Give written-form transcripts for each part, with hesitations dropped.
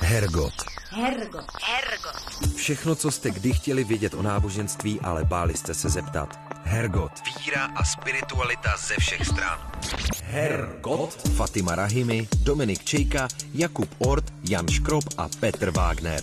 Hergot. Hergot. Všechno, co jste kdy chtěli vědět o náboženství, ale báli jste se zeptat. Hergot. Víra a spiritualita ze všech stran. Hergot. Fatima Rahimi, Dominik Čejka, Jakub Ort, Jan Škrob a Petr Wagner.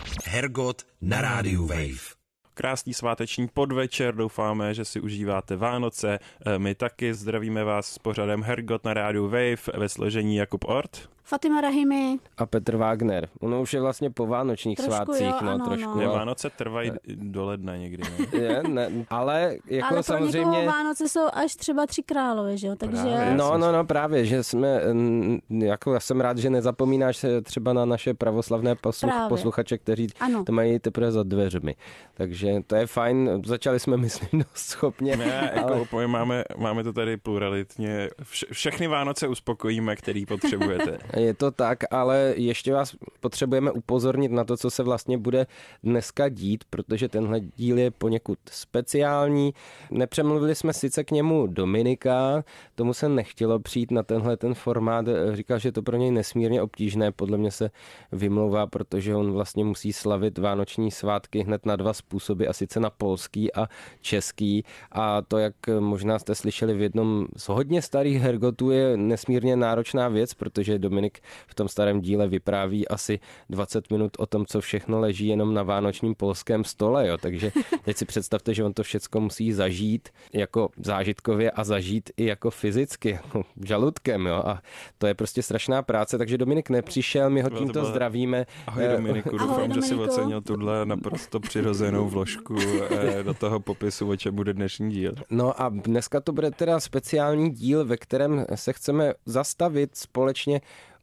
Hergot na rádiu Wave. Krásný sváteční podvečer, doufáme, že si užíváte Vánoce. My taky zdravíme vás s pořadem Hergot na rádiu Wave ve složení Jakub Ort, Fatima Rahimi a Petr Wagner. Ono už je vlastně po vánočních trošku, svátcích, jo, no ano, trošku. no. Vánoce trvají do ledna někdy, ne? Ne, ale jako ale pro samozřejmě... někoho Vánoce jsou až třeba 3 králové, že jo? Takže... Právě. No, právě, že jsme, jako já jsem rád, že nezapomínáš se třeba na naše pravoslavné posluchače, kteří to mají teprve za dveřmi. Takže to je fajn, začali jsme, myslím, dost schopně. Ne, jako úplně máme to tady pluralitně, všechny Vánoce uspokojíme, který potřebujete. Je to tak, ale ještě vás potřebujeme upozornit na to, co se vlastně bude dneska dít, protože tenhle díl je poněkud speciální. Nepřemluvili jsme sice k němu Dominika, tomu se nechtělo přijít na tenhle ten formát, říkal, že je to pro něj nesmírně obtížné, podle mě se vymlouvá, protože on vlastně musí slavit vánoční svátky hned na 2 způsoby, a sice na polský a český, a to, jak možná jste slyšeli v jednom z hodně starých hergotů, je nesmírně náročná věc, protože Dominik v tom starém díle vypráví asi 20 minut o tom, co všechno leží jenom na vánočním polském stole, jo. Takže teď si představte, že on to všecko musí zažít jako zážitkově a zažít i jako fyzicky, jako žaludkem, jo. A to je prostě strašná práce, takže Dominik nepřišel, my ho tímto zdravíme. Ahoj Dominiku, doufám, že si ocenil tuhle naprosto přirozenou vložku do toho popisu, o čem bude dnešní díl. No a dneska to bude teda speciální díl, ve kterém se chceme zastavit společně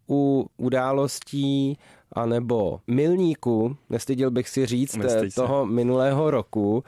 u událostí anebo milníku, nestyděl bych si říct, toho minulého roku.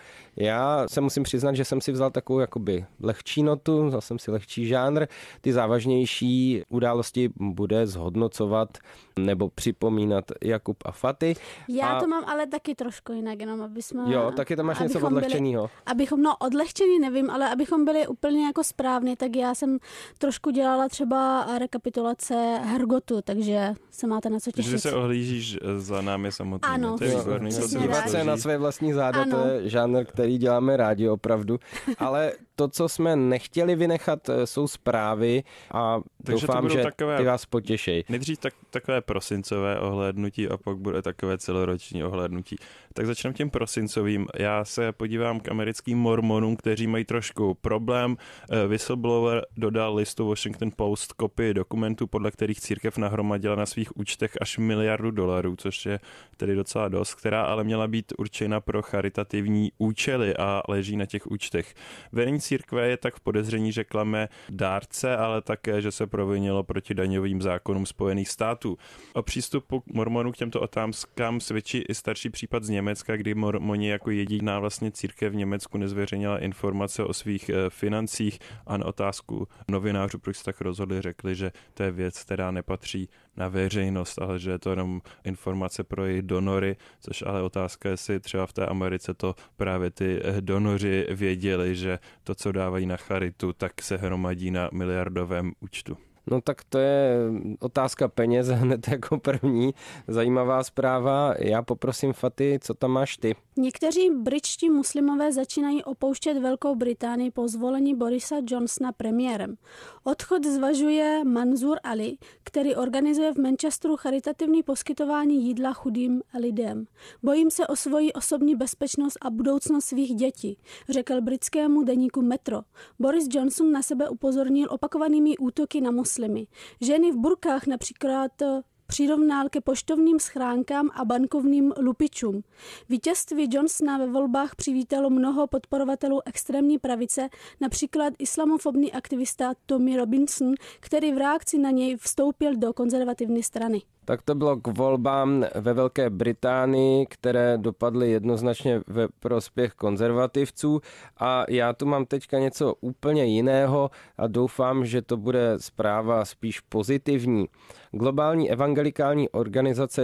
Já se musím přiznat, že jsem si vzal takovou jakoby lehčí notu, vzal jsem si lehčí žánr. Ty závažnější události bude zhodnocovat nebo připomínat Jakub a Faty. Já to mám ale taky trošku jinak, jenom aby jsme... Jo, taky tam máš něco odlehčenýho. Odlehčený nevím, ale abychom byli úplně jako správně, tak já jsem trošku dělala třeba rekapitulace Hergotu, takže se máte na co těšit. Že se ohlížíš za námi samotnými. Ano, to je výborný. Dívat se na své vlastní záda, to je žánr, který děláme rádi opravdu. Ale to, co jsme nechtěli vynechat, jsou zprávy a takže doufám, že ty vás potěšej. Nejdřív takové prosincové ohlédnutí a pak bude takové celoroční ohlédnutí. Tak začneme tím prosincovým. Já se podívám k americkým mormonům, kteří mají trošku problém. Whistleblower dodal listu Washington Post kopii dokumentů, podle kterých církev nahromadila na svých účtech až $1 miliardu, což je tedy docela dost, která ale měla být určena pro charitativní účely a leží na těch účtech. Vedení církve je tak v podezření, že klame dárce, ale také, že se provinilo proti daňovým zákonům Spojených států. O přístupu mormonů k těmto otázkám svědčí i starší případ z Německa, kdy mormoni jako jediná vlastně církev v Německu nezveřejnila informace o svých financích a na otázku novinářů, proč se tak rozhodli, řekli, že to je věc, která nepatří na veřejnost, ale že je to jenom informace pro jejich donory, což ale otázka, jestli třeba v té Americe to právě ty donoři věděli, že to, co dávají na charitu, tak se hromadí na miliardovém účtu. No tak to je otázka peněz hned jako první. Zajímavá zpráva. Já poprosím Faty, co tam máš ty? Někteří britští muslimové začínají opouštět Velkou Británii po zvolení Borisa Johnsona premiérem. Odchod zvažuje Manzur Ali, který organizuje v Manchesteru charitativní poskytování jídla chudým lidem. Bojím se o svoji osobní bezpečnost a budoucnost svých dětí, řekl britskému deníku Metro. Boris Johnson na sebe upozornil opakovanými útoky na muslimy. Ženy v burkách například přirovnal ke poštovním schránkám a bankovním lupičům. Vítězství Johnsona ve volbách přivítalo mnoho podporovatelů extrémní pravice, například islamofobní aktivista Tommy Robinson, který v reakci na něj vstoupil do konzervativní strany. Tak to bylo k volbám ve Velké Británii, které dopadly jednoznačně ve prospěch konzervativců, a já tu mám teďka něco úplně jiného a doufám, že to bude zpráva spíš pozitivní. Globální evangelikální organizace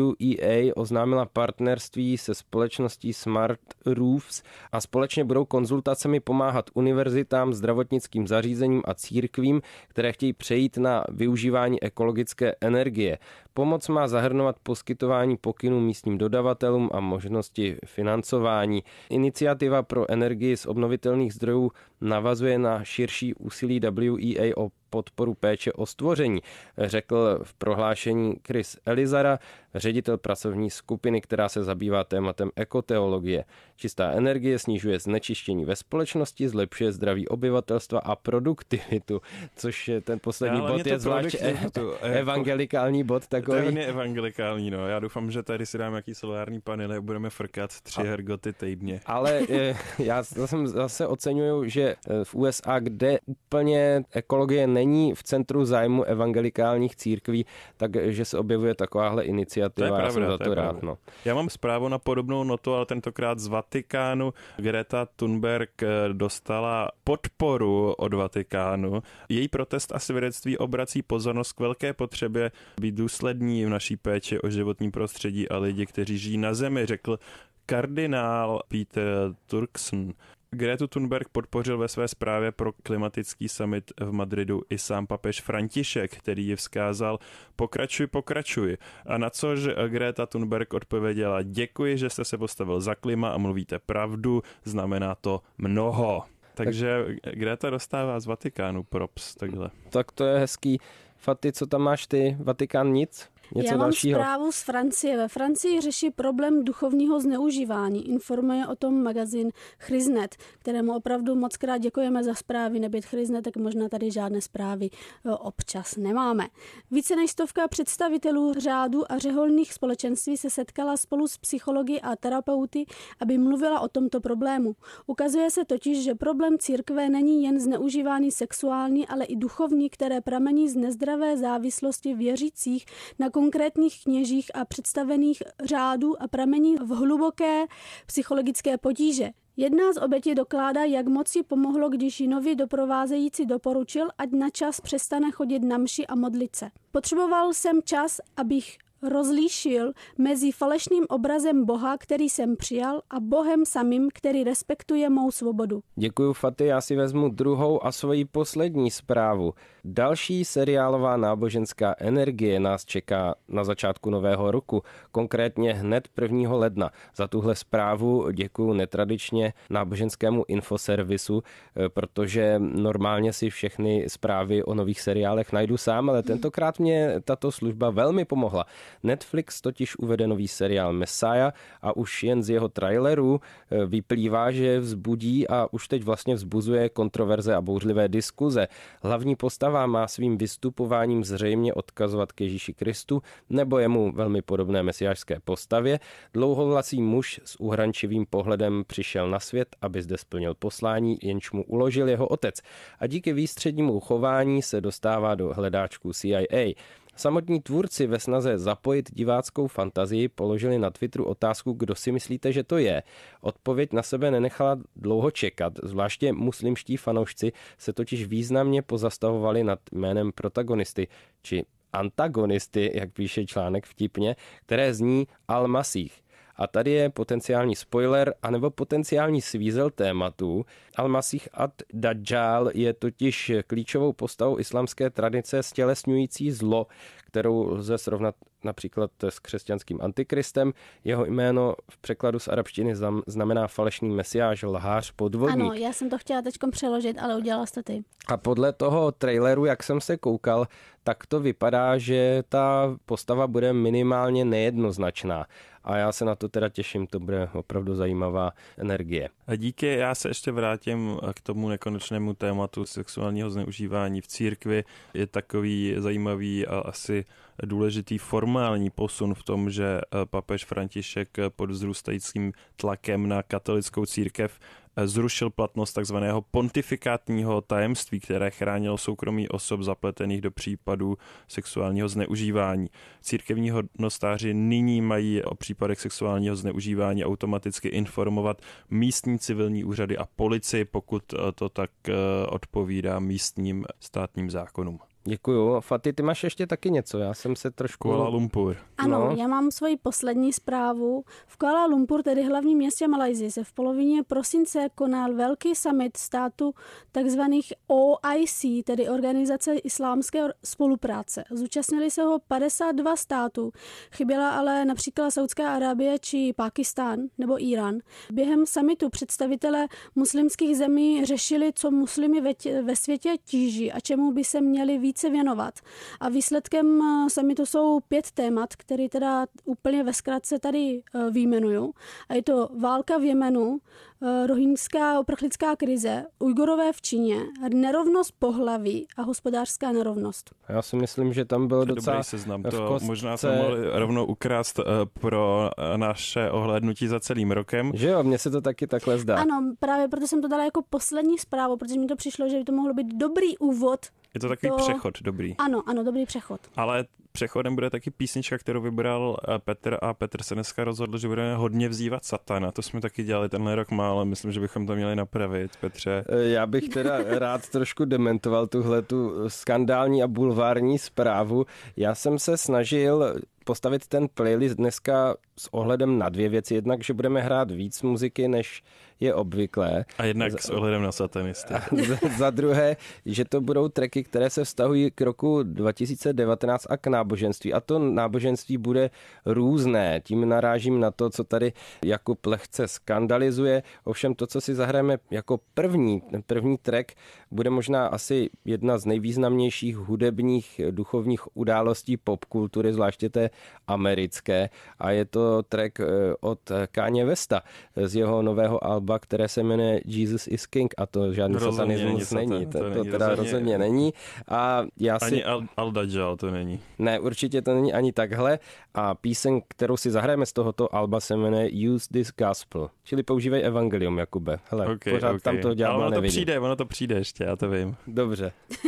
WEA oznámila partnerství se společností Smart Roofs a společně budou konzultacemi pomáhat univerzitám, zdravotnickým zařízením a církvím, které chtějí přejít na využívání ekologické energie. Pomoc má zahrnovat poskytování pokynů místním dodavatelům a možnosti financování. Iniciativa pro energii z obnovitelných zdrojů navazuje na širší úsilí WEA o podporu péče o stvoření, řekl v prohlášení Chris Elizara, ředitel pracovní skupiny, která se zabývá tématem ekoteologie. Čistá energie snižuje znečištění ve společnosti, zlepšuje zdraví obyvatelstva a produktivitu, což je ten poslední bod je zvlášť evangelikální bod takový. To je evangelikální, no. Já doufám, že tady si dáme nějaký solární panely a budeme frkat 3 hergoty týdně. Ale já zase oceňuju, že v USA, kde úplně ekologie není v centru zájmu evangelikálních církví, takže se objevuje takováhle iniciativa. Já jsem za to rád. No. Já mám zprávu na podobnou notu, ale tentokrát z Vatikánu. Greta Thunberg dostala podporu od Vatikánu. Její protest a svědectví obrací pozornost k velké potřebě být důslední v naší péči o životní prostředí a lidi, kteří žijí na zemi, řekl kardinál Peter Turkson. Gretu Thunberg podpořil ve své zprávě pro klimatický summit v Madridu i sám papež František, který ji vzkázal pokračuj. A na což Greta Thunberg odpověděla: děkuji, že jste se postavil za klima a mluvíte pravdu, znamená to mnoho. Takže Greta dostává z Vatikánu props, takhle. Tak to je hezký. Faty, co tam máš ty? Vatikán nic? Něco Já mám dalšího? Zprávu z Francie. Ve Francii řeší problém duchovního zneužívání. Informuje o tom magazín Chryznet, kterému opravdu moc krát děkujeme za zprávy. Nebýt Chryznet, tak možná tady žádné zprávy občas nemáme. Více než 100 představitelů řádu a řeholních společenství se setkala spolu s psychologi a terapeuty, aby mluvila o tomto problému. Ukazuje se totiž, že problém církve není jen zneužívání sexuální, ale i duchovní, které pramení z nezdravé závislosti věřících na konkrétních kněžích a představených řádů a pramení v hluboké psychologické potíže. Jedna z obětí dokládá, jak moc jí pomohlo, když ji nový doprovázející doporučil, ať na čas přestane chodit na mši a modlit se. Potřeboval jsem čas, abych rozlíšil mezi falešným obrazem Boha, který jsem přijal, a Bohem samým, který respektuje mou svobodu. Děkuju, Faty, já si vezmu druhou a svoji poslední zprávu. Další seriálová náboženská energie nás čeká na začátku nového roku, konkrétně hned 1. ledna. Za tuhle zprávu děkuju netradičně náboženskému infoservisu, protože normálně si všechny zprávy o nových seriálech najdu sám, ale tentokrát mě tato služba velmi pomohla. Netflix totiž uvede nový seriál Messiah a už jen z jeho traileru vyplývá, že vzbudí a už teď vlastně vzbuzuje kontroverze a bouřlivé diskuze. Hlavní postava má svým vystupováním zřejmě odkazovat k Ježíši Kristu nebo jemu velmi podobné mesiášské postavě. Dlouhovlasý muž s uhrančivým pohledem přišel na svět, aby zde splnil poslání, jenž mu uložil jeho otec. A díky výstřednímu chování se dostává do hledáčku CIA. Samotní tvůrci ve snaze zapojit diváckou fantazii položili na Twitteru otázku, kdo si myslíte, že to je. Odpověď na sebe nenechala dlouho čekat, zvláště muslimští fanoušci se totiž významně pozastavovali nad jménem protagonisty, či antagonisty, jak píše článek vtipně, které zní Al-Masih. A tady je potenciální spoiler, anebo potenciální svízel tématu. Al-Masih ad-Dajjal je totiž klíčovou postavou islamské tradice stělesňující zlo, kterou lze srovnat například s křesťanským antikristem. Jeho jméno v překladu z arabštiny znamená falešný mesiáš, lhář, podvodník. Ano, já jsem to chtěla teďkom přeložit, ale udělala jste ty. A podle toho traileru, jak jsem se koukal, tak to vypadá, že ta postava bude minimálně nejednoznačná. A já se na to teda těším, to bude opravdu zajímavá energie. A díky, já se ještě vrátím k tomu nekonečnému tématu sexuálního zneužívání v církvi. Je takový zajímavý a asi důležitý formální posun v tom, že papež František pod vzrůstajícím tlakem na katolickou církev zrušil platnost takzvaného pontifikátního tajemství, které chránilo soukromí osob zapletených do případů sexuálního zneužívání. Církevní hodnostáři nyní mají o případech sexuálního zneužívání automaticky informovat místní civilní úřady a policii, pokud to tak odpovídá místním státním zákonům. Děkuju. Fati, ty máš ještě taky něco, já jsem se trošku... Kuala Lumpur. Ano, já mám svoji poslední zprávu. V Kuala Lumpur, tedy hlavním městě Malajsie, se v polovině prosince konal velký summit států takzvaných OIC, tedy Organizace islámské spolupráce. Zúčastnili se ho 52 států, chyběla ale například Saudská Arábie či Pákistán nebo Irán. Během summitu představitelé muslimských zemí řešili, co muslimy ve světě tíží a čemu by se měli více věnovat. A výsledkem summitu jsou 5 témat, které teda úplně ve zkratce tady vyjmenuju. A je to válka v Jemenu, rohingská uprchlická krize, Ujgurové v Číně, nerovnost pohlaví a hospodářská nerovnost. Já si myslím, že tam bylo docela... Dobrý seznam, to možná jsme mohli rovnou ukrást pro naše ohlédnutí za celým rokem. Že jo, mně se to taky takhle zdá. Ano, právě proto jsem to dala jako poslední zprávu, protože mi to přišlo, že by to mohlo být dobrý úvod. Je to takový přechod dobrý. Ano, dobrý přechod. Ale přechodem bude taky písnička, kterou vybral Petr a Petr se dneska rozhodl, že budeme hodně vzývat satana. To jsme taky dělali tenhle rok málo, myslím, že bychom to měli napravit, Petře. Já bych teda rád trošku dementoval tuhletu skandální a bulvární zprávu. Já jsem se snažil postavit ten playlist dneska s ohledem na 2 věci. Jednak, že budeme hrát víc muziky, než je obvyklé. A jednak s ohledem na satanisty. Za druhé, že to budou tracky, které se vztahují k roku 2019 a k náboženství. A to náboženství bude různé. Tím narážím na to, co tady Jakub lehce skandalizuje. Ovšem to, co si zahrajeme jako první track, bude možná asi jedna z nejvýznamnějších hudebních duchovních událostí popkultury, zvláště té americké. A je to track od Kanye Westa z jeho nového alba, které se jmenuje Jesus is King, a to žádný satanismus není. To teda rozhodně není. A já ani Al-Dajjal to není. Ne, určitě to není ani takhle. A píseň, kterou si zahrajeme z tohoto alba, se jmenuje Use This Gospel. Čili používej evangelium, Jakube. Hele, pořád tam to ďábla nevidí. Ono to přijde ještě, já to vím. Dobře.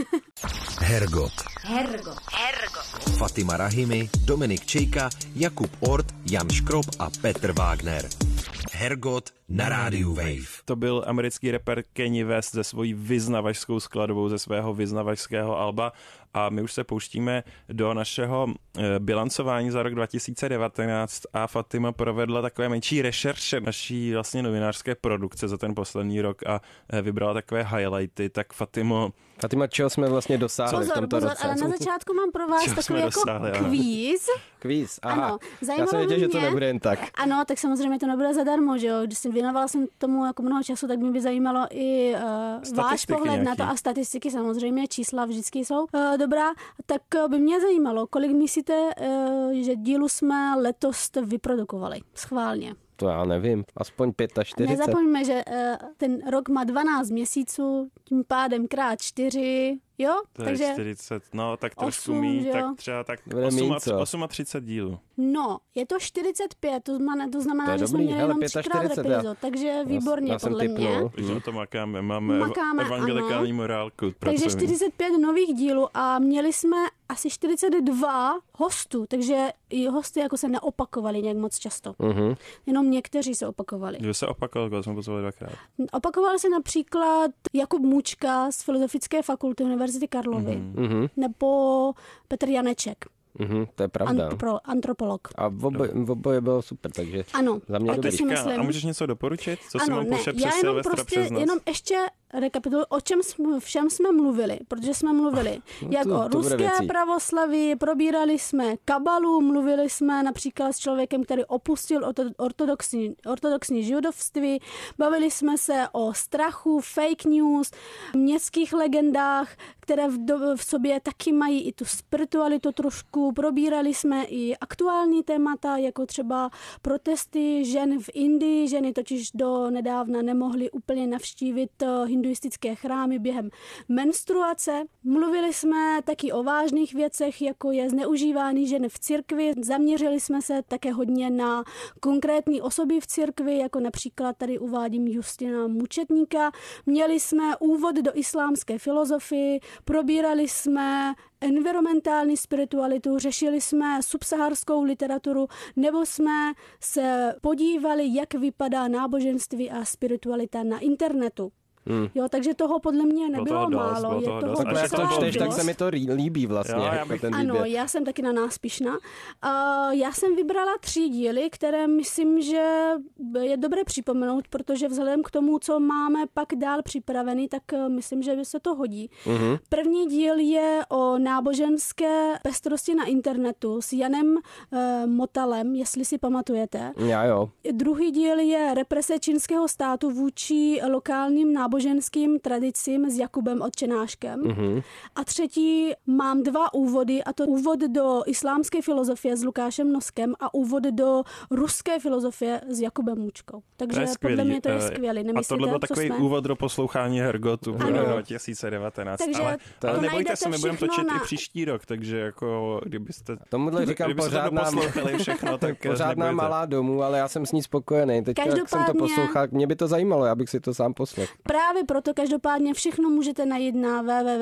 Hergot. Fatima Rahimi, Dominik Čejka, Jakub Ort, Jan Škrob a Petr Wagner. Hergot na rádiu Wave. To byl americký rapper Kanye West se svojí vyznavačskou skladbou ze svého vyznavačského alba a my už se pouštíme do našeho bilancování za rok 2019 a Fatima provedla takové menší rešerše naší vlastně novinářské produkce za ten poslední rok a vybrala takové highlighty. Tak Fatima, čeho jsme vlastně dosáhli v tomto roce? Ale na začátku mám pro vás takový jako kvíz. Kvíz, aha. Ano, já jsem věděl, že to nebude jen tak. Ano, tak samozřejmě to nebude zadarmo, že jo. Když jsem věnovala jsem tomu jako mnoho času, tak mě by zajímalo i váš pohled nějaký na to a statistiky samozřejmě, čísla vždycky jsou dobrá. Tak by mě zajímalo, kolik myslíte, že dílu jsme letos vyprodukovali schválně? To já nevím, aspoň 45. Nezapomeňme, že ten rok má 12 měsíců, tím pádem krát 4, jo? To takže je 40, no tak trošku míň, tak třeba tak 38 dílů. No, je to 45, to znamená, že jsme měli jenom 3krát epizod, takže výborně podle mě. Takže o tom máme evangelikální morálku. Takže 45 nových dílů a měli jsme asi 42 hostů, takže i hosty jako se neopakovali nějak moc často. Jenom někteří se opakovali. Kdo se opakoval, jsme pozvali 2krát. Opakoval se například Jakub Mučka z Filozofické fakulty Univerzity Karlovy nebo Petr Janeček. To je pravda. Antropolog. A v oboje bylo super, takže ano, za mě dobrý. A můžeš něco doporučit? Co si mám pošet přes Silvestra přes noc? Jenom ještě rekapituluji, o čem všem jsme mluvili, protože jsme mluvili jak o ruské pravoslaví, probírali jsme kabalu, mluvili jsme například s člověkem, který opustil ortodoxní židovství, bavili jsme se o strachu, fake news, městských legendách, které v sobě taky mají i tu spiritualitu trošku. Probírali jsme i aktuální témata, jako třeba protesty žen v Indii. Ženy totiž do nedávna nemohly úplně navštívit hinduistické chrámy během menstruace. Mluvili jsme taky o vážných věcech, jako je zneužívání žen v církvi. Zaměřili jsme se také hodně na konkrétní osoby v církvi, jako například tady uvádím Justina Mučetníka. Měli jsme úvod do islámské filozofie, probírali jsme environmentální spiritualitu, řešili jsme subsaharskou literaturu, nebo jsme se podívali, jak vypadá náboženství a spiritualita na internetu. Jo, takže toho podle mě nebylo málo. Je toho tak jak to čteš, tak se mi to líbí vlastně. Jo, jako ten ano, já jsem taky na nás pyšná. Já jsem vybrala 3 díly, které myslím, že je dobré připomenout, protože vzhledem k tomu, co máme pak dál připravený, tak myslím, že by se to hodí. První díl je o náboženské pestrosti na internetu s Janem Motalem, jestli si pamatujete. Já jo. Druhý díl je represe čínského státu vůči lokálním náboženským tradicím s Jakubem Odčenáškem. A třetí mám 2 úvody, a to úvod do islámské filozofie s Lukášem Noskem a úvod do ruské filozofie s Jakubem Mučkou. Takže podle mě to je skvělý. A tohle byl takový úvod do poslouchání Hergotu v 2019. Takže ale nebojte se, my budeme točit i příští rok, takže jako kdybyste poslouchali všechno, tak pořádná malá domů, ale já jsem s ní spokojený. Teď jak jsem to poslouchal, mě by to zajímalo, já bych si to sám poslechl. Právě proto každopádně všechno můžete najít na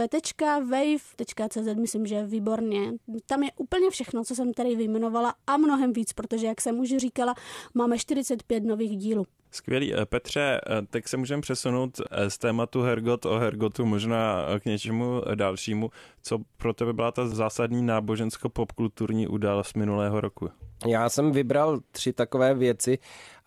www.wave.cz, myslím, že výborně. Tam je úplně všechno, co jsem tady vyjmenovala a mnohem víc, protože, jak jsem už říkala, máme 45 nových dílů. Skvělý. Petře, tak se můžeme přesunout z tématu Hergot o Hergotu možná k něčemu dalšímu. Co pro tebe byla ta zásadní nábožensko-popkulturní událost minulého roku? Já jsem vybral 3 takové věci,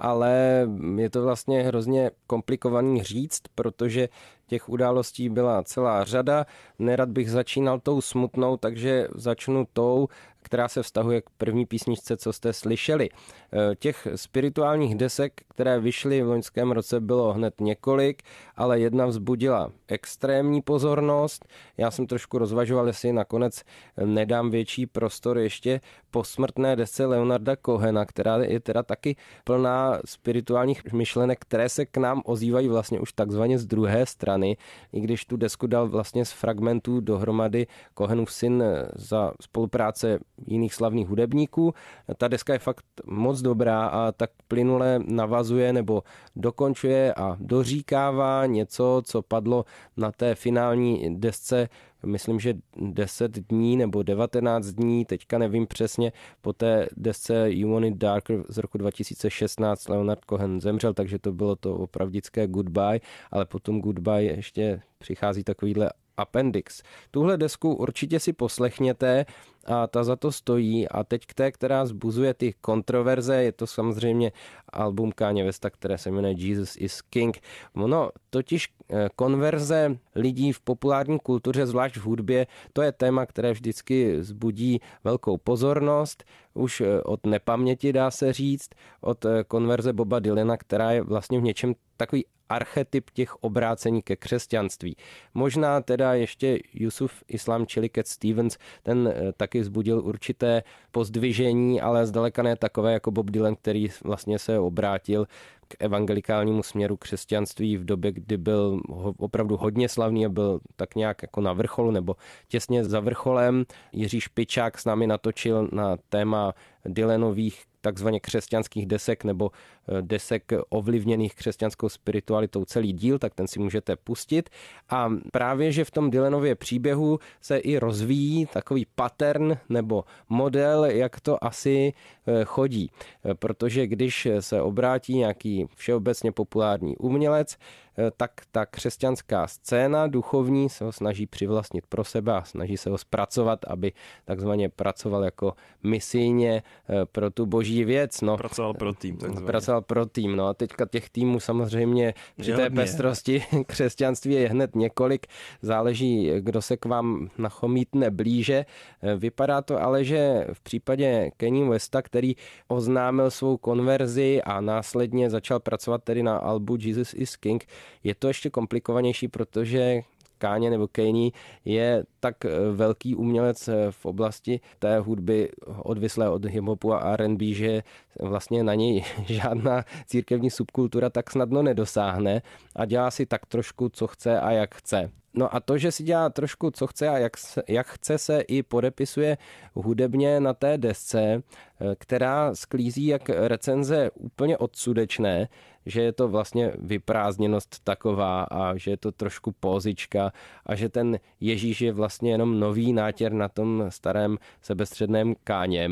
ale je to vlastně hrozně komplikovaný říct, protože těch událostí byla celá řada. Nerad bych začínal tou smutnou, takže začnu tou, která se vztahuje k první písničce, co jste slyšeli. Těch spirituálních desek, které vyšly v loňském roce, bylo hned několik, ale jedna vzbudila extrémní pozornost. Já jsem trošku rozvažoval, jestli nakonec nedám větší prostor ještě posmrtné desce Leonarda Cohena, která je teda taky plná spirituálních myšlenek, které se k nám ozývají vlastně už takzvaně z druhé strany, i když tu desku dal vlastně z fragmentů dohromady Cohenův syn za spolupráce jiných slavných hudebníků. Ta deska je fakt moc dobrá a tak plynule navazuje nebo dokončuje a doříkává něco, co padlo na té finální desce, myslím, že 10 dní nebo 19 dní, teďka nevím přesně, po té desce You Want It Darker z roku 2016 Leonard Cohen zemřel, takže to bylo to opravdické goodbye, ale potom goodbye ještě přichází takovýhle appendix. Tuhle desku určitě si poslechněte a ta za to stojí. A teď k té, která vzbuzuje ty kontroverze, je to samozřejmě album Kanye Westa, které se jmenuje Jesus is King. Ono totiž konverze lidí v populární kultuře, zvlášť v hudbě, to je téma, které vždycky vzbudí velkou pozornost. Už od nepaměti dá se říct, od konverze Boba Dylana, která je vlastně v něčem takový archetyp těch obrácení ke křesťanství. Možná teda ještě Yusuf Islam čili Cat Stevens, ten taky vzbudil určité pozdvižení, ale zdaleka ne takové jako Bob Dylan, který vlastně se obrátil k evangelikálnímu směru křesťanství v době, kdy byl opravdu hodně slavný a byl tak nějak jako na vrcholu nebo těsně za vrcholem. Jiří Špičák s námi natočil na téma Dylanových takzvaně křesťanských desek nebo desek ovlivněných křesťanskou spiritualitou celý díl, tak ten si můžete pustit. A právě, že v tom Dylanově příběhu se i rozvíjí takový pattern nebo model, jak to asi chodí. Protože když se obrátí nějaký všeobecně populární umělec, tak ta křesťanská scéna duchovní se ho snaží přivlastnit pro sebe a snaží se ho zpracovat, aby takzvaně pracoval jako misijně pro tu boží věc. No, pracoval pro tým. Pracoval pro tým. No a teďka těch týmů samozřejmě při té pestrosti křesťanství je hned několik. Záleží, kdo se k vám nachomítne blíže. Vypadá to ale, že v případě Kanye Westa, který oznámil svou konverzi a následně začal pracovat tedy na albu Jesus is King, je to ještě komplikovanější, protože Kanye nebo Kanye je tak velký umělec v oblasti té hudby odvislé od hiphopu a R&B, že vlastně na něj žádná církevní subkultura tak snadno nedosáhne a dělá si tak trošku, co chce a jak chce. No a to, že si dělá trošku, co chce a jak chce, se i podepisuje hudebně na té desce, která sklízí jak recenze úplně odsudečné, že je to vlastně vyprázdněnost taková a že je to trošku pózička a že ten Ježíš je vlastně jenom nový nátěr na tom starém sebestředném Káněm.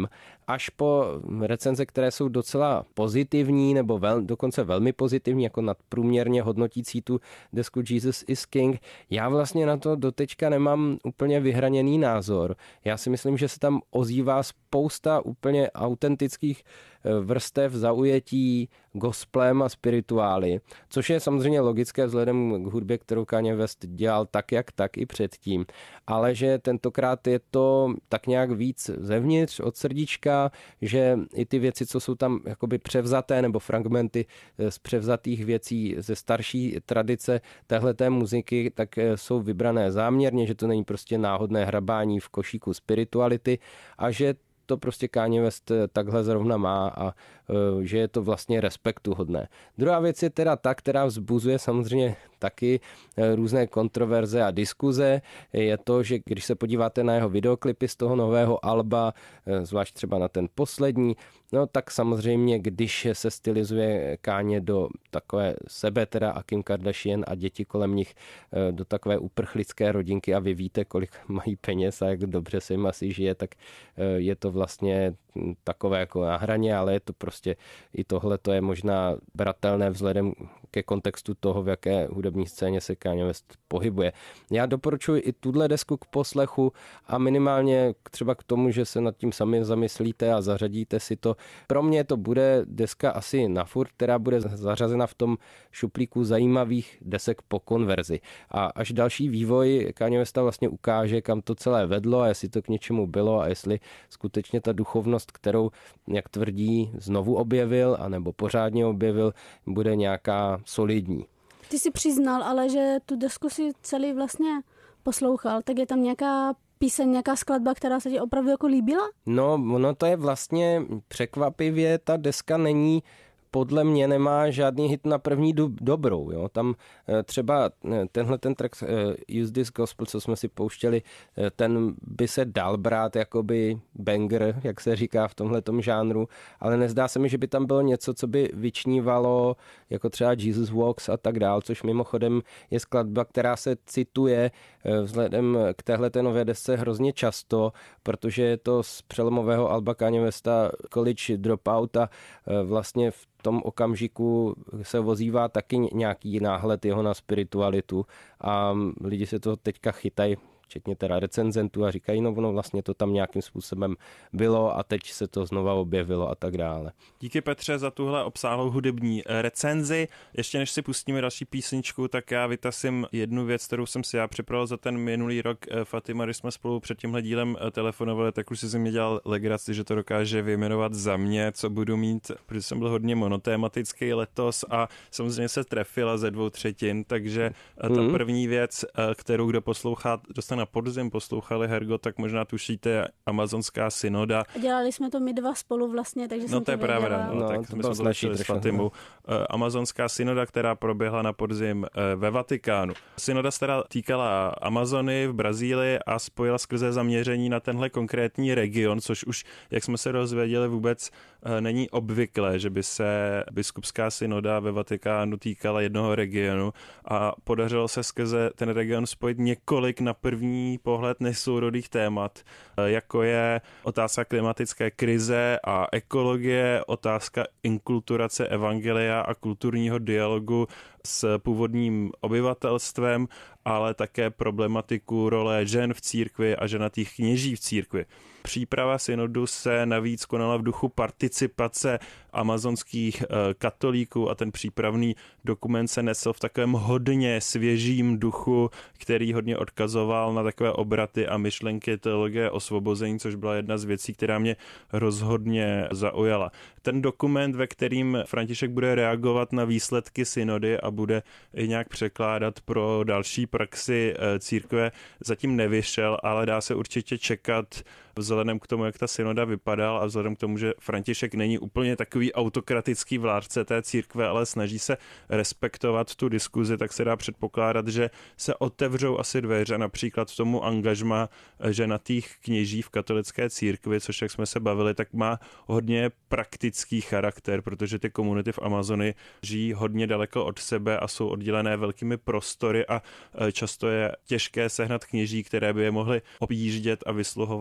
až po recenze, které jsou docela pozitivní nebo dokonce velmi pozitivní, jako nadprůměrně hodnotící tu desku Jesus is King. Já vlastně na to doteďka nemám úplně vyhraněný názor. Já si myslím, že se tam ozývá spousta úplně autentických vrstev zaujetí gospelem a spirituály, což je samozřejmě logické vzhledem k hudbě, kterou Kanye West dělal tak, jak tak i předtím, ale že tentokrát je to tak nějak víc zevnitř, od srdíčka, že i ty věci, co jsou tam jakoby převzaté, nebo fragmenty z převzatých věcí ze starší tradice téhleté muziky, tak jsou vybrané záměrně, že to není prostě náhodné hrabání v košíku spirituality a že to prostě Kanye West takhle zrovna má a že je to vlastně respektuhodné. Druhá věc je teda ta, která vzbuzuje samozřejmě taky různé kontroverze a diskuze, je to, že když se podíváte na jeho videoklipy z toho nového alba, zvlášť třeba na ten poslední, no tak samozřejmě, když se stylizuje Kanye do takové sebe teda a Kim Kardashian a děti kolem nich do takové uprchlické rodinky a vy víte, kolik mají peněz a jak dobře se jim asi žije, tak je to vlastně takové jako na hraně, ale je to prostě i tohle to je možná bratelné vzhledem ke kontextu toho, v jaké hudební scéně se Kanye West pohybuje. Já doporučuji i tuhle desku k poslechu a minimálně třeba k tomu, že se nad tím sami zamyslíte a zařadíte si to. Pro mě to bude deska asi na furt, která bude zařazena v tom šuplíku zajímavých desek po konverzi. A až další vývoj Kanye Westa vlastně ukáže, kam to celé vedlo a jestli to k něčemu bylo a jestli skutečně ta duchovnost, kterou, jak tvrdí, znovu objevil anebo pořádně objevil, bude nějaká solidní. Ty si přiznal, ale že tu desku si celý vlastně poslouchal, tak je tam nějaká píseň, nějaká skladba, která se ti opravdu jako líbila? No, ono to je vlastně překvapivě, ta deska není, podle mě nemá žádný hit na první dobrou. Jo? Tam třeba ten track Use This Gospel, co jsme si pouštěli, ten by se dal brát jakoby banger, jak se říká v tomhletom žánru, ale nezdá se mi, že by tam bylo něco, co by vyčnívalo jako třeba Jesus Walks a tak dál, což mimochodem je skladba, která se cituje vzhledem k téhleté nové desce hrozně často, protože je to z přelomového alba Kanye Westa College Dropout a vlastně v tom okamžiku se ozývá taky nějaký náhled jeho na spiritualitu a lidi se to teďka chytají, včetně teda recenzentů a říkají, no ono vlastně to tam nějakým způsobem bylo a teď se to znova objevilo a tak dále. Díky Petře za tuhle obsáhlou hudební recenzi. Ještě než si pustíme další písničku, tak já vytasím jednu věc, kterou jsem si já připravil za ten minulý rok. Fatima, když jsme spolu před tímhle dílem telefonovali, tak už si ze mě dělal legraci, že to dokáže vyjmenovat za mě, co budu mít, protože jsem byl hodně monotématický letos a samozřejmě se trefila ze 2/3, takže ta první věc, kterou kdo poslouchá, na podzim poslouchali Hergot, tak možná tušíte Amazonská synoda. Dělali jsme to my dva spolu vlastně, takže jsem to je pravda, tak jsme to začali s Fatimou. Amazonská synoda, která proběhla na podzim ve Vatikánu. Synoda se teda týkala Amazony v Brazílii a spojila skrze zaměření na tenhle konkrétní region, což už, jak jsme se dozvěděli, vůbec není obvyklé, že by se biskupská synoda ve Vatikánu týkala jednoho regionu a podařilo se skrze ten region spojit několik na první pohled nesourodých témat, jako je otázka klimatické krize a ekologie, otázka inkulturace evangelia a kulturního dialogu s původním obyvatelstvem, ale také problematiku role žen v církvi a ženatých kněží v církvi. Příprava synodu se navíc konala v duchu participace amazonských katolíků a ten přípravný dokument se nesl v takovém hodně svěžím duchu, který hodně odkazoval na takové obraty a myšlenky teologie osvobození, což byla jedna z věcí, která mě rozhodně zaujala. Ten dokument, ve kterým František bude reagovat na výsledky synody a bude i nějak překládat pro další praxi církve, zatím nevyšel, ale dá se určitě čekat vzhledem k tomu, jak ta synoda vypadala a vzhledem k tomu, že František není úplně takový autokratický vládce té církve, ale snaží se respektovat tu diskuzi, tak se dá předpokládat, že se otevřou asi dveře například tomu angažma ženatých kněží v katolické církvi, což jak jsme se bavili, tak má hodně praktický charakter, protože ty komunity v Amazonii žijí hodně daleko od sebe a jsou oddělené velkými prostory a často je těžké sehnat kněží, které by je mohly objíždět a vysluhovat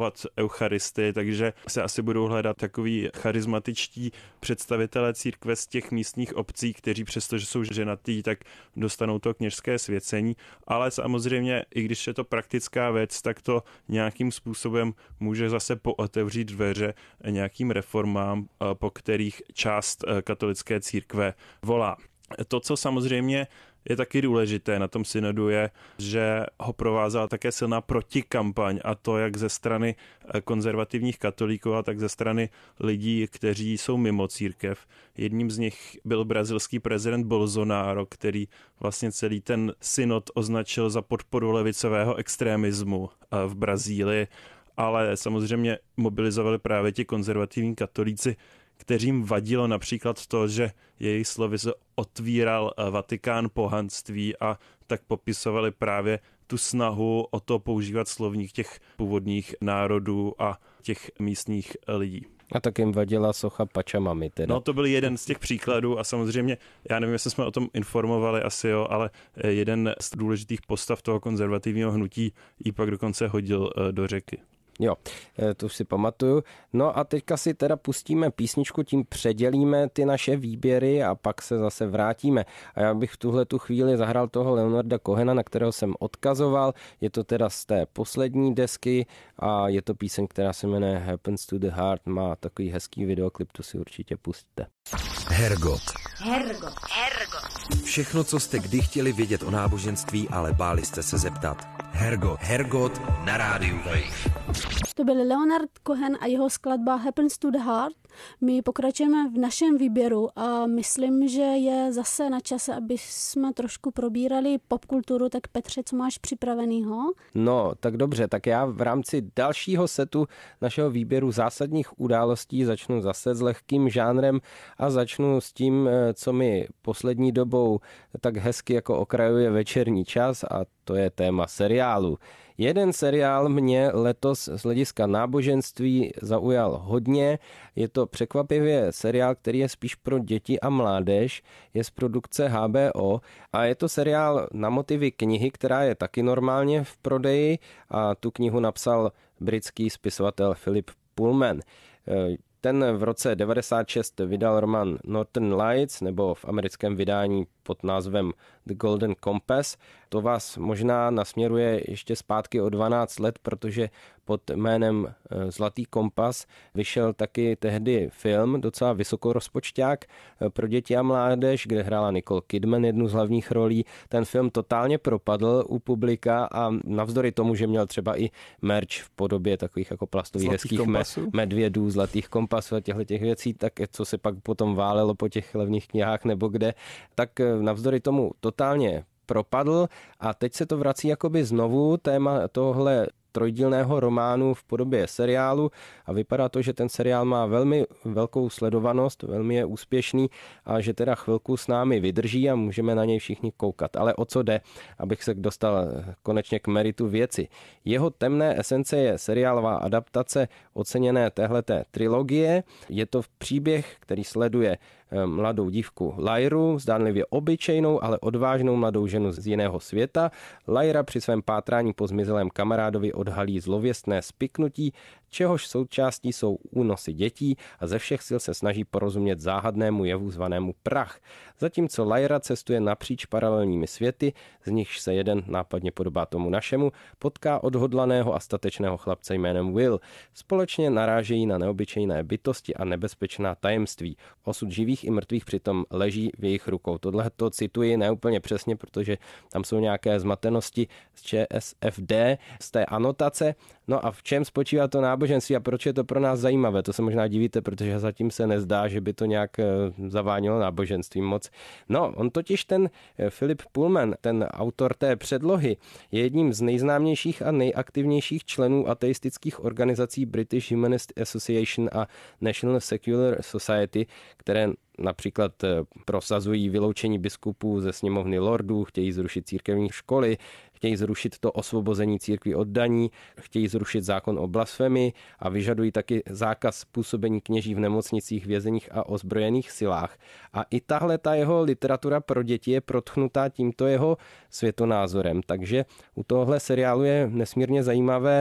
eucharistii, takže se asi budou hledat takový charismatičtí představitelé církve z těch místních obcí, kteří přestože jsou ženatý, tak dostanou to kněžské svěcení, ale samozřejmě, i když je to praktická věc, tak to nějakým způsobem může zase pootevřít dveře nějakým reformám, po kterých část katolické církve volá. To, co samozřejmě je taky důležité na tom synodu, je, že ho provázela také silná protikampaň, a to jak ze strany konzervativních katolíků, a tak ze strany lidí, kteří jsou mimo církev. Jedním z nich byl brazilský prezident Bolsonaro, který vlastně celý ten synod označil za podporu levicového extremismu v Brazílii, ale samozřejmě mobilizovali právě ti konzervativní katolíci, kterým vadilo například to, že jejich slovy se otvíral Vatikán pohanství, a tak popisovali právě tu snahu o to používat slovník těch původních národů a těch místních lidí. A tak jim vadila socha Pachamamy teda. No, to byl jeden z těch příkladů a samozřejmě, já nevím, jestli jsme o tom informovali, asi jo, ale jeden z důležitých postav toho konzervativního hnutí jí pak dokonce hodil do řeky. Jo, to už si pamatuju. No a teďka si teda pustíme písničku, tím předělíme ty naše výběry a pak se zase vrátíme. A já bych v tuhle tu chvíli zahrál toho Leonarda Cohena, na kterého jsem odkazoval. Je to teda z té poslední desky a je to píseň, která se jmenuje Happens to the Heart. Má takový hezký videoklip, to si určitě pustíte. Hergot. Všechno, co jste kdy chtěli vědět o náboženství, ale báli jste se zeptat. Hergot na rádiu Wave. To byl Leonard Cohen a jeho skladba Happens to the Heart. My pokračujeme v našem výběru a myslím, že je zase na čase, aby jsme trošku probírali popkulturu. Tak Petře, co máš připravenýho? No, tak dobře, tak já v rámci dalšího setu našeho výběru zásadních událostí začnu zase s lehkým žánrem a začnu s tím, co mi poslední dobou tak hezky jako okrajuje večerní čas, a to je téma seriálu. Jeden seriál mě letos z hlediska náboženství zaujal hodně. Je to překvapivě seriál, který je spíš pro děti a mládež. Je z produkce HBO a je to seriál na motivy knihy, která je taky normálně v prodeji, a tu knihu napsal britský spisovatel Philip Pullman. Ten v roce 1996 vydal román Northern Lights, nebo v americkém vydání pod názvem The Golden Compass. To vás možná nasměruje ještě zpátky o 12 let, protože pod jménem Zlatý kompas vyšel taky tehdy film, docela vysokorozpočťák pro děti a mládež, kde hrála Nicole Kidman jednu z hlavních rolí. Ten film totálně propadl u publika a navzdory tomu, že měl třeba i merch v podobě takových jako plastových hezkých medvědů, zlatých kompasů a těch věcí, tak co se pak potom válelo po těch levných knihách nebo kde, tak navzdory tomu totálně propadl a teď se to vrací jakoby znovu, téma tohle trojdílného románu v podobě seriálu, a vypadá to, že ten seriál má velmi velkou sledovanost, velmi je úspěšný a že teda chvilku s námi vydrží a můžeme na něj všichni koukat. Ale o co jde, abych se dostal konečně k meritu věci. Jeho temné esence je seriálová adaptace oceněné téhleté trilogie. Je to příběh, který sleduje mladou dívku Lyru, zdánlivě obyčejnou, ale odvážnou mladou ženu z jiného světa. Lyra při svém pátrání po zmizelém kamarádovi odhalí zlověstné spiknutí, čehož součástí jsou únosy dětí, a ze všech sil se snaží porozumět záhadnému jevu zvanému prach. Zatímco Lyra cestuje napříč paralelními světy, z nichž se jeden nápadně podobá tomu našemu, potká odhodlaného a statečného chlapce jménem Will. Společně narážejí na neobyčejné bytosti a nebezpečná tajemství. Osud živých i mrtvých přitom leží v jejich rukou. Tohle to cituji neúplně přesně, protože tam jsou nějaké zmatenosti z ČSFD, z té anotace. No a v čem spočívá to náboženství a proč je to pro nás zajímavé? To se možná divíte, protože zatím se nezdá, že by to nějak zavánilo náboženstvím moc. No, on totiž ten Philip Pullman, ten autor té předlohy, je jedním z nejznámějších a nejaktivnějších členů ateistických organizací British Humanist Association a National Secular Society, které například prosazují vyloučení biskupů ze sněmovny lordů, chtějí zrušit církevní školy, chtějí zrušit to osvobození církví od daní, chtějí zrušit zákon o blasfemii a vyžadují taky zákaz působení kněží v nemocnicích, vězeních a ozbrojených silách. A i tahle ta jeho literatura pro děti je protchnutá tímto jeho světonázorem. Takže u tohle seriálu je nesmírně zajímavé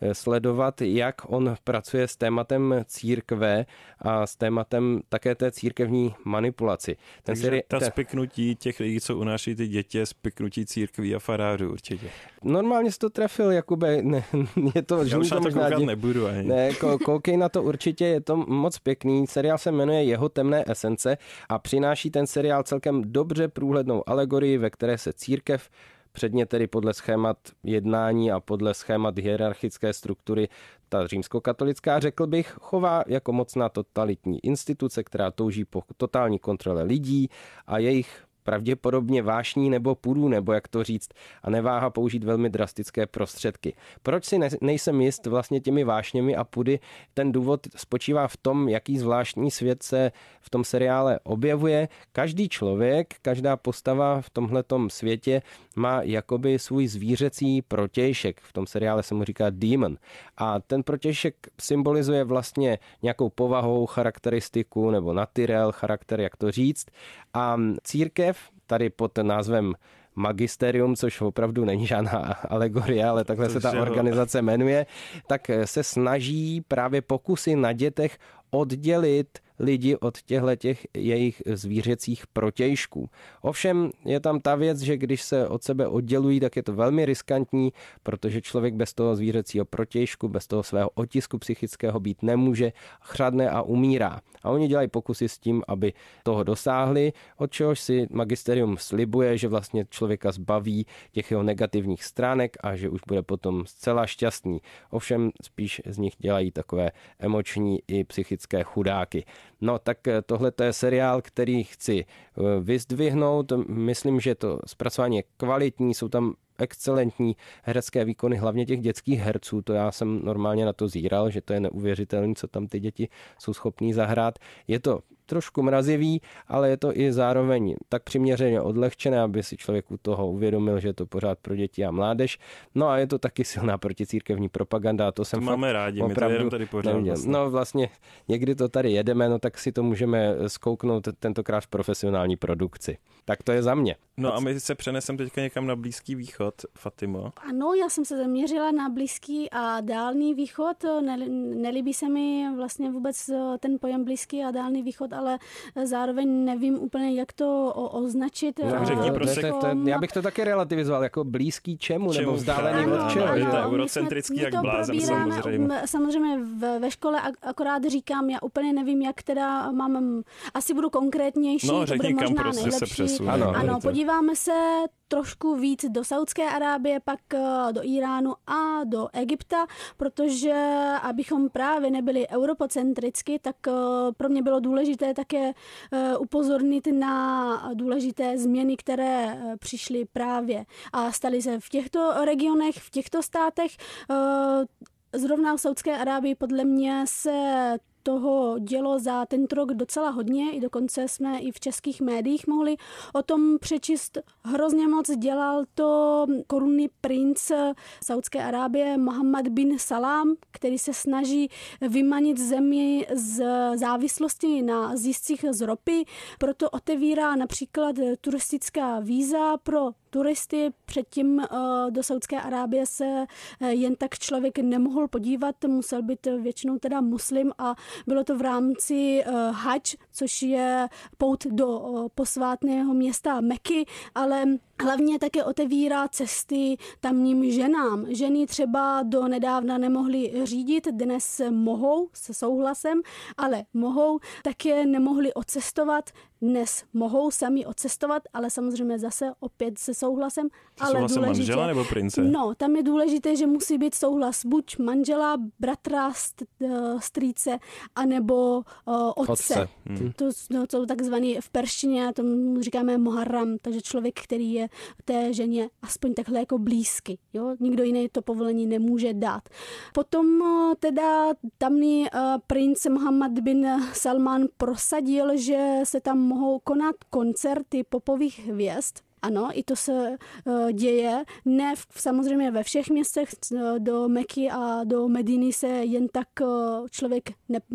sledovat, jak on pracuje s tématem církve a s tématem také té církevní manipulaci. Ta spiknutí těch lidí, co unáší ty děti, spiknutí církví a farářů určitě. Normálně jsi to trefil, Jakube. Ne, je to, já už na to koukat nebudu ani. Ne, koukej na to určitě, je to moc pěkný. Seriál se jmenuje Jeho temné esence a přináší ten seriál celkem dobře průhlednou alegorii, ve které se církev, předně tedy podle schémat jednání a podle schémat hierarchické struktury, ta římskokatolická, řekl bych, chová jako mocná totalitní instituce, která touží po totální kontrole lidí a jejich pravděpodobně vášní nebo pudů, nebo jak to říct, a neváha použít velmi drastické prostředky. Proč si nejsem jist vlastně těmi vášněmi a pudy? Ten důvod spočívá v tom, jaký zvláštní svět se v tom seriále objevuje. Každý člověk, každá postava v tomhletom světě má jakoby svůj zvířecí protějšek. V tom seriále se mu říká demon. A ten protějšek symbolizuje vlastně nějakou povahou, charakteristiku nebo natyrel, charakter, jak to říct. A církev tady pod názvem Magisterium, což opravdu není žádná alegorie, ale takhle se ta organizace jmenuje, tak se snaží právě pokusy na dětech oddělit lidi od těch jejich zvířecích protějšků. Ovšem je tam ta věc, že když se od sebe oddělují, tak je to velmi riskantní, protože člověk bez toho zvířecího protějšku, bez toho svého otisku psychického být nemůže, chřadne a umírá. A oni dělají pokusy s tím, aby toho dosáhli, od čehož si Magisterium slibuje, že vlastně člověka zbaví těch jeho negativních stránek a že už bude potom zcela šťastný. Ovšem spíš z nich dělají takové emoční i psychické chudáky. No tak tohle je seriál, který chci vyzdvihnout. Myslím, že to zpracování je kvalitní, jsou tam excelentní herecké výkony, hlavně těch dětských herců. To já jsem normálně na to zíral, že to je neuvěřitelné, co tam ty děti jsou schopní zahrát. Je to trošku mrazivý, ale je to i zároveň tak přiměřeně odlehčené, aby si člověk u toho uvědomil, že je to pořád pro děti a mládež. No a je to taky silná proticírkevní propaganda. A to jsem máme rádi, my to jedeme tady pořád. Vlastně. No vlastně někdy to tady jedeme, no tak si to můžeme zkouknout tentokrát v profesionální produkci. Tak to je za mě. No a my se přeneseme teďka někam na Blízký východ, Fatimo. Ano, já jsem se zaměřila na Blízký a Dálný východ. Nelíbí se mi vlastně vůbec ten pojem Blízký a Dálný východ, ale zároveň nevím úplně, jak to označit. Já bych to taky relativizoval, jako blízký čemu nebo vzdálený od čeho. To je eurocentrický jak blázen samozřejmě. Samozřejmě ve škole akorát říkám, já úplně nevím, jak teda mám, asi budu konkrétnější. No řekni, kam prostě nejlepší. se přesuneme. Ano, podíváme se trošku víc do Saúdské Arábie, pak do Iránu a do Egypta, protože abychom právě nebyli europocentricky, tak pro mě bylo důležité také upozornit na důležité změny, které přišly právě a staly se v těchto regionech, v těchto státech. Zrovna v Saúdské Arábii podle mě se toho dělo za tento rok docela hodně, i dokonce jsme i v českých médiích mohli o tom přečíst. Hrozně moc dělal to korunní princ Saúdské Arábie Mohammed bin Salám, který se snaží vymanit zemi z závislosti na ziscích z ropy, proto otevírá například turistická víza pro turisty. Předtím do Saúdské Arábie se jen tak člověk nemohl podívat, musel být většinou teda muslim a bylo to v rámci Hadž, což je pout do posvátného města Meky, ale hlavně také otevírá cesty tamním ženám. Ženy třeba do nedávna nemohly řídit, dnes mohou se souhlasem, ale mohou, také nemohli odcestovat, dnes mohou sami odcestovat, ale samozřejmě zase opět se souhlasem. Ale důležitě, manžela nebo prince? No, tam je důležité, že musí být souhlas buď manžela, bratra, strýce, anebo otce. To jsou takzvaný v perštině, tomu říkáme moharram, takže člověk, který je té ženě aspoň takhle jako blízky. Jo? Nikdo jiný to povolení nemůže dát. Potom teda tamní princ Mohammed bin Salman prosadil, že se tam mohou konat koncerty popových hvězd. Ano, i to se děje. Ne samozřejmě ve všech městech, do Meky a do Mediny se jen tak člověk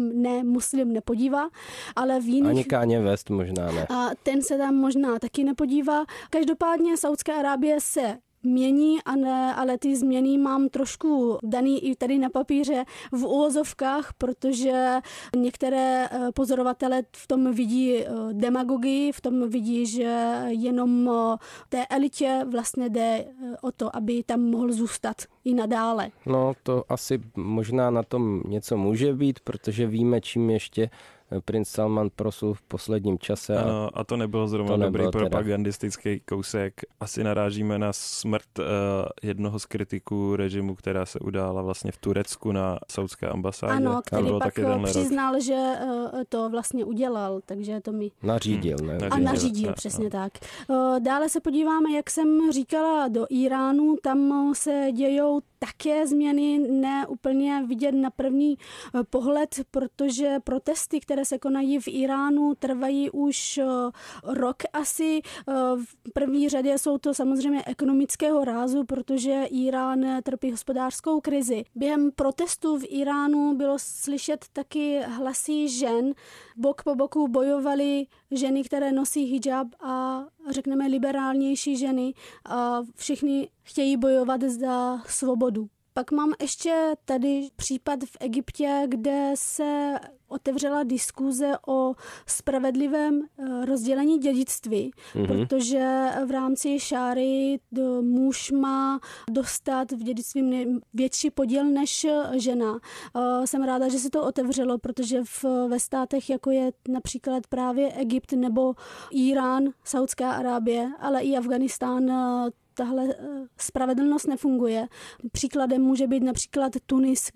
muslim nepodívá, ale v jiných... Ani Kanye West možná ne. A ten se tam možná taky nepodívá. Každopádně Saúdská Arábie se mění, ale ty změny mám trošku daný i tady na papíře v uvozovkách, protože některé pozorovatele v tom vidí demagogii, v tom vidí, že jenom té elitě vlastně jde o to, aby tam mohl zůstat i nadále. No to asi možná na tom něco může být, protože víme, čím ještě princ Salman proslul v posledním čase. Ano, a to nebylo zrovna dobrý propagandistický kousek. Asi narážíme na smrt jednoho z kritiků režimu, která se udála vlastně v Turecku na saudské ambasádě. Ano, který pak přiznal, že to vlastně udělal, takže to mi... Nařídil, ne? A nařídil, přesně tak. Dále se podíváme, jak jsem říkala, do Iránu. Tam se dějou také změny, ne úplně vidět na první pohled, protože protesty, které se konají v Iránu, trvají už rok asi. V první řadě jsou to samozřejmě ekonomického rázu, protože Irán trpí hospodářskou krizi. Během protestů v Iránu bylo slyšet taky hlasy žen. Bok po boku bojovaly ženy, které nosí hijab a řekneme liberálnější ženy. A všichni chtějí bojovat za svobodu. Pak mám ještě tady případ v Egyptě, kde se otevřela diskuze o spravedlivém rozdělení dědictví, protože v rámci šáry muž má dostat v dědictví větší podíl než žena. Jsem ráda, že se to otevřelo, protože ve státech, jako je například právě Egypt nebo Irán, Saudská Arábie, ale i Afghánistán, tahle spravedlnost nefunguje. Příkladem může být například Tunis,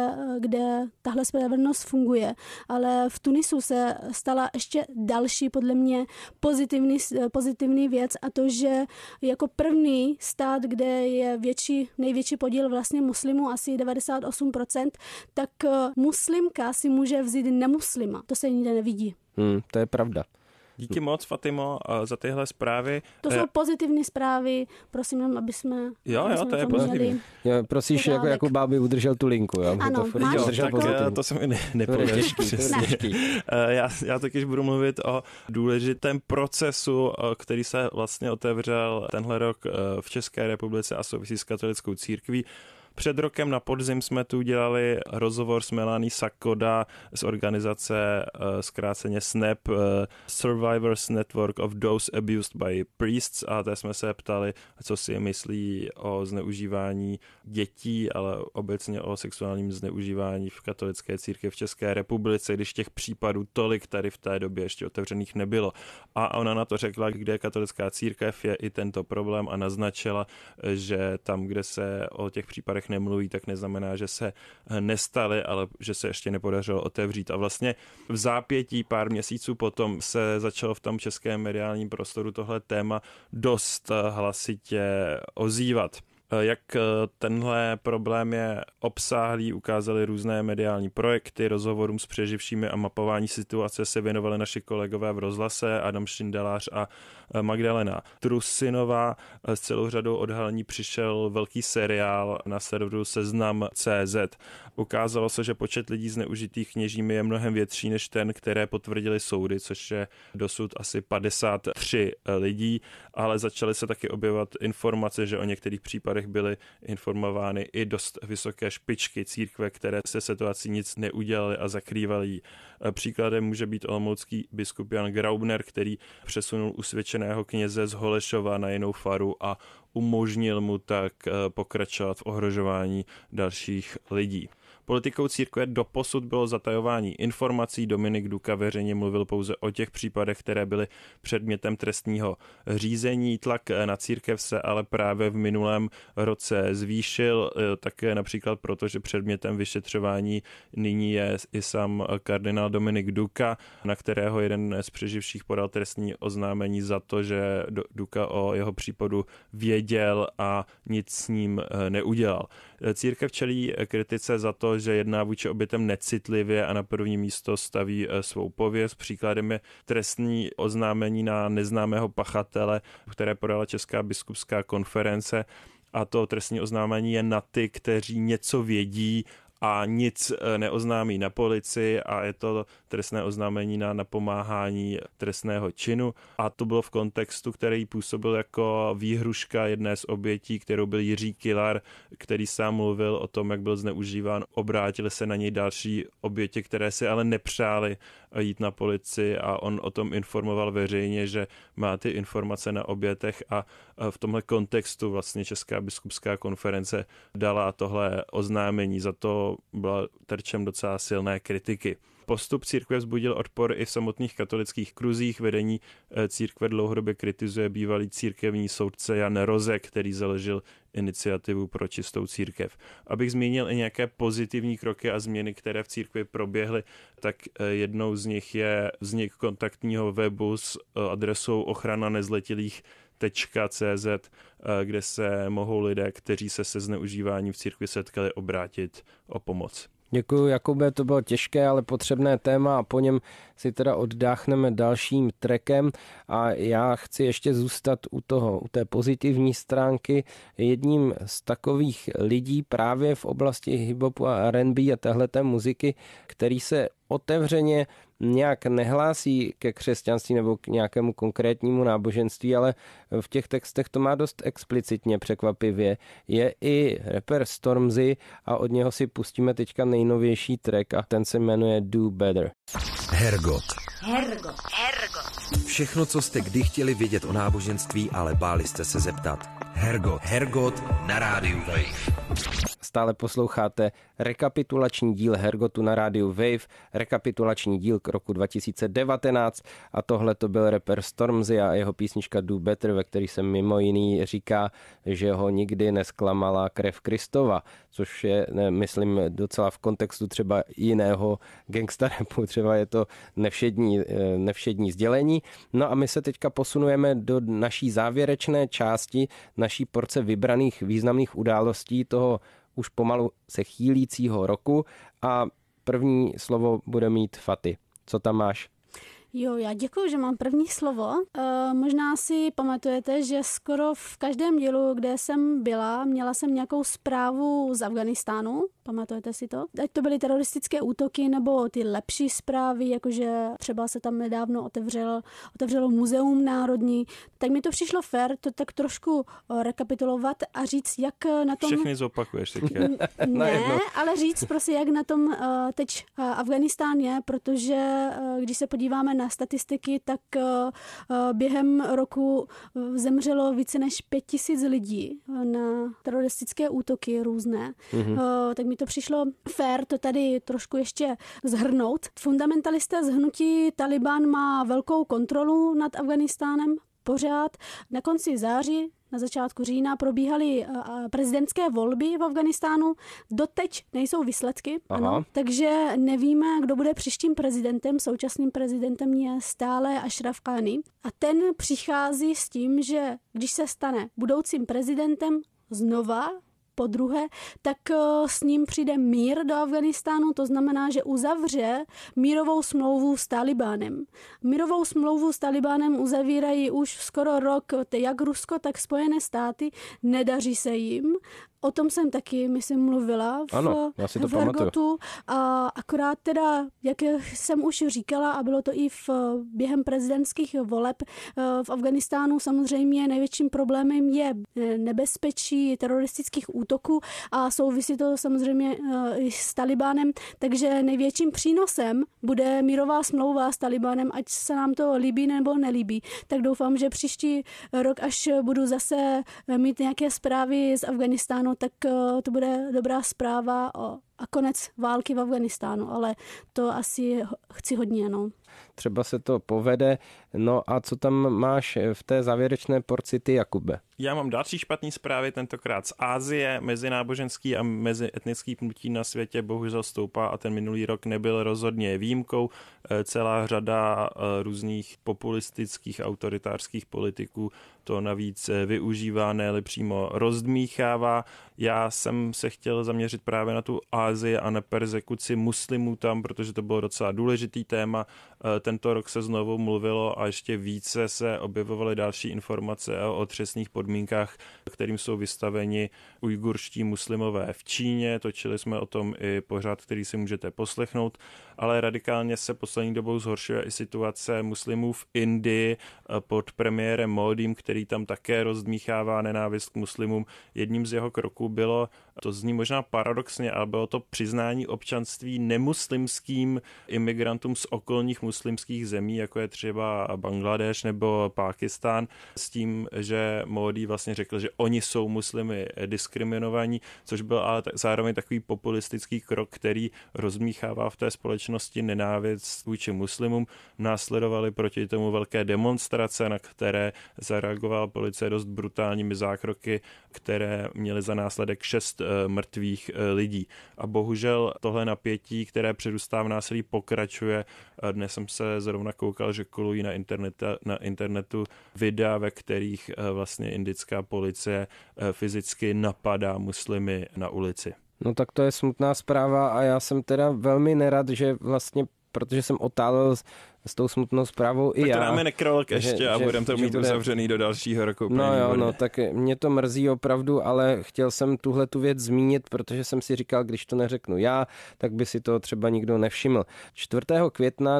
kde tahle spravedlnost funguje. Ale v Tunisu se stala ještě další, podle mě, pozitivní věc, a to, že jako první stát, kde je největší podíl vlastně muslimů, asi 98%, tak muslimka si může vzít nemuslima. To se nikde nevidí. To je pravda. Díky moc, Fatimo, za tyhle zprávy. To jsou pozitivní zprávy, prosím nám, aby jsme... Jo, to je pozitivní. Prosíš, jako Jakub Báby udržel tu linku. Jo? Ano, to se mi nepovedlo. Já takyž budu mluvit o důležitém procesu, který se vlastně otevřel tenhle rok v České republice a souvisí s katolickou církví. Před rokem na podzim jsme tu dělali rozhovor s Melanie Sakoda z organizace zkráceně SNAP, Survivors Network of Those Abused by Priests, a té jsme se ptali, co si myslí o zneužívání dětí, ale obecně o sexuálním zneužívání v katolické církvi v České republice, když těch případů tolik tady v té době ještě otevřených nebylo. A ona na to řekla, kde je katolická církev, je i tento problém, a naznačila, že tam, kde se o těch případech nemluví, tak neznamená, že se nestaly, ale že se ještě nepodařilo otevřít. A vlastně v zápětí pár měsíců potom se začalo v tom českém mediálním prostoru tohle téma dost hlasitě ozývat. Jak tenhle problém je obsáhlý, ukázaly různé mediální projekty, rozhovorům s přeživšími a mapování situace se věnovali naši kolegové v rozhlase, Adam Šindelář a Magdalena Trusinová. S celou řadou odhalení přišel velký seriál na serveru Seznam.cz. Ukázalo se, že počet lidí zneužitých kněžími je mnohem větší než ten, které potvrdili soudy, což je dosud asi 53 lidí, ale začaly se taky objevovat informace, že o některých případech byly informovány i dost vysoké špičky církve, které se situací nic neudělaly a zakrývaly ji. Příkladem může být olomoucký biskup Jan Graubner, který přesunul usvědčeného kněze z Holešova na jinou faru a umožnil mu tak pokračovat v ohrožování dalších lidí. Politikou církve doposud bylo zatajování informací. Dominik Duka veřejně mluvil pouze o těch případech, které byly předmětem trestního řízení. Tlak na církev se ale právě v minulém roce zvýšil, také například proto, že předmětem vyšetřování nyní je i sám kardinál Dominik Duka, na kterého jeden z přeživších podal trestní oznámení za to, že Duka o jeho případu věděl a nic s ním neudělal. Církev čelí kritice za to, že jedná vůči obětem necitlivě a na první místo staví svou pověst. Příkladem je trestní oznámení na neznámého pachatele, které podala Česká biskupská konference, a to trestní oznámení je na ty, kteří něco vědí a nic neoznámí na policii a je to trestné oznámení na napomáhání trestného činu. A to bylo v kontextu, který působil jako výhruška jedné z obětí, kterou byl Jiří Kilar, který sám mluvil o tom, jak byl zneužíván. Obrátili se na něj další oběti, které si ale nepřáli jít na policii a on o tom informoval veřejně, že má ty informace na obětech a v tomhle kontextu vlastně Česká biskupská konference dala tohle oznámení. Za to byla terčem docela silné kritiky. Postup církve vzbudil odpor i v samotných katolických kruzích. Vedení církve dlouhodobě kritizuje bývalý církevní soudce Jan Rozek, který založil iniciativu pro čistou církev. Abych zmínil i nějaké pozitivní kroky a změny, které v církvi proběhly, tak jednou z nich je vznik kontaktního webu s adresou ochrananezletilých.cz, kde se mohou lidé, kteří se zneužíváním v církvi setkali, obrátit o pomoc. Děkuji, Jakube, to bylo těžké, ale potřebné téma a po něm si teda oddáchneme dalším trackem a já chci ještě zůstat u té pozitivní stránky. Jedním z takových lidí právě v oblasti hip-hopu a R&B a téhleté muziky, který se otevřeně nějak nehlásí ke křesťanství nebo k nějakému konkrétnímu náboženství, ale v těch textech to má dost explicitně překvapivě. Je i rapper Stormzy a od něho si pustíme teďka nejnovější track a ten se jmenuje Do Better. Hergot. Všechno, co jste kdy chtěli vědět o náboženství, ale báli jste se zeptat. Hergot na rádiu Wave. Stále posloucháte rekapitulační díl Hergotu na rádiu Wave, rekapitulační díl k roku 2019 a tohle to byl rapper Stormzy a jeho písnička Do Better, ve který se mimo jiný říká, že ho nikdy nesklamala krev Kristova, což je, myslím, docela v kontextu třeba jiného gangsta rapu, třeba je to nevšední sdělení. No a my se teďka posunujeme do naší závěrečné části, naší porce vybraných významných událostí toho už pomalu se chýlícího roku a první slovo bude mít Faty. Co tam máš? Jo, já děkuji, že mám první slovo. Možná si pamatujete, že skoro v každém dílu, kde jsem byla, měla jsem nějakou zprávu z Afghánistánu. Pamatujete si to? Ať to byly teroristické útoky nebo ty lepší zprávy, jakože třeba se tam nedávno otevřelo muzeum národní, tak mi to přišlo fér to tak trošku rekapitulovat a říct, jak na tom... Všechny zopakuješ teďka. Ne, ale říct prostě, jak na tom teď Afghánistán je, protože když se podíváme na statistiky, tak během roku zemřelo více než 5000 lidí na teroristické útoky různé. Tak mi to přišlo fér to tady trošku ještě zhrnout. Fundamentalisté z hnutí Taliban má velkou kontrolu nad Afghánistánem pořád. Na konci září, na začátku října probíhaly prezidentské volby v Afghánistánu. Doteď nejsou výsledky, ano, takže nevíme, kdo bude příštím prezidentem. Současným prezidentem je stále Ashraf Ghani. A ten přichází s tím, že když se stane budoucím prezidentem znova, po druhé, tak s ním přijde mír do Afghánistánu, to znamená, že uzavře mírovou smlouvu s Talibánem. Mírovou smlouvu s Talibánem uzavírají už skoro rok, jak Rusko, tak Spojené státy, nedaří se jim. O tom jsem taky, myslím, mluvila v Hergotu. A akorát teda, jak jsem už říkala, a bylo to i během prezidentských voleb v Afghánistánu, samozřejmě největším problémem je nebezpečí teroristických útoků a souvisí to samozřejmě i s Talibánem, takže největším přínosem bude mírová smlouva s Talibánem, ať se nám to líbí nebo nelíbí. Tak doufám, že příští rok, až budu zase mít nějaké zprávy z Afghánistánu, tak to bude dobrá zpráva a konec války v Afghánistánu, ale to asi chci hodně, no. Třeba se to povede. No a co tam máš v té závěrečné porci ty, Jakube? Já mám další špatný zprávy, tentokrát z Asie. Mezináboženský a mezietnický pnutí na světě bohužel stoupá a ten minulý rok nebyl rozhodně výjimkou. Celá řada různých populistických, autoritářských politiků to navíc využívá, ne-li přímo rozdmíchává. Já jsem se chtěl zaměřit právě na tu Ásii a na perzekuci muslimů tam, protože to bylo docela důležitý téma. Tento rok se znovu mluvilo a ještě více se objevovaly další informace o otřesných podmínkách, kterým jsou vystaveni ujgurští muslimové v Číně. Točili jsme o tom i pořad, který si můžete poslechnout, ale radikálně se poslední dobou zhoršuje i situace muslimů v Indii pod premiérem Módím, který tam také rozdmíchává nenávist k muslimům. Jedním z jeho kroků bylo, to zní možná paradoxně, ale bylo to přiznání občanství nemuslimským imigrantům z okolních muslimských zemí, jako je třeba Bangladeš nebo Pákistán, s tím, že Módí vlastně řekl, že oni jsou muslimy diskriminovaní, což byl ale zároveň takový populistický krok, který rozmíchává v té společnosti nenávist vůči muslimům. Následovaly proti tomu velké demonstrace, na které zareagovala policie dost brutálními zákroky, které měly za následek 6 mrtvých lidí. A bohužel tohle napětí, které přerůstá v násilí, pokračuje. Dnes jsem se zrovna koukal, že kolují na internetu videa, ve kterých vlastně indická policie fyzicky napadá muslimy na ulici. No tak to je smutná zpráva a já jsem teda velmi nerad, že vlastně, protože jsem otálel s tou smutnou zprávou i já. Tak to dáme nekrolog ještě a budeme to mít uzavřený do dalšího roku. No jo, no tak mě to mrzí opravdu, ale chtěl jsem tuhle tu věc zmínit, protože jsem si říkal, když to neřeknu já, tak by si to třeba nikdo nevšiml. 4. května